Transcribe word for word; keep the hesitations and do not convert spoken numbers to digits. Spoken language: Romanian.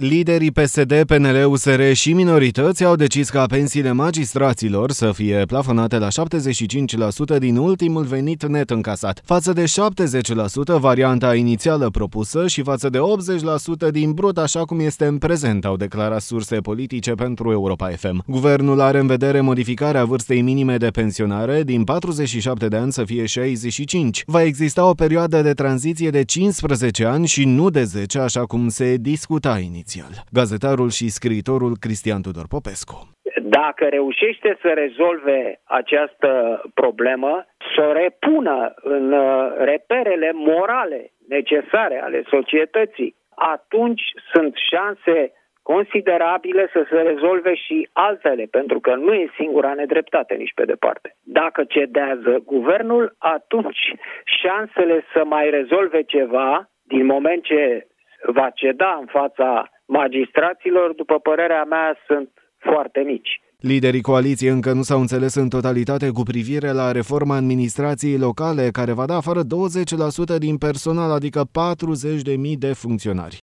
Liderii P S D, P N L, U S R și minorități au decis ca pensiile magistraților să fie plafonate la șaptezeci și cinci la sută din ultimul venit net încasat, față de șaptezeci la sută varianta inițială propusă și față de optzeci la sută din brut, așa cum este în prezent, au declarat surse politice pentru Europa F M. Guvernul are în vedere modificarea vârstei minime de pensionare din patruzeci și șapte de ani să fie șaizeci și cinci. Va exista o perioadă de tranziție de cincisprezece ani și nu de zece, așa cum se discuta inițial. Gazetarul și scriitorul Cristian Tudor Popescu. Dacă reușește să rezolve această problemă, să o repună în reperele morale necesare ale societății, atunci sunt șanse considerabile să se rezolve și altele, pentru că nu e singura nedreptate nici pe departe. Dacă cedează guvernul, atunci șansele să mai rezolve ceva, din moment ce va ceda în fața magistraților, după părerea mea, sunt foarte mici. Liderii coaliției încă nu s-au înțeles în totalitate cu privire la reforma administrației locale, care va da afară douăzeci la sută din personal, adică patruzeci de mii de funcționari.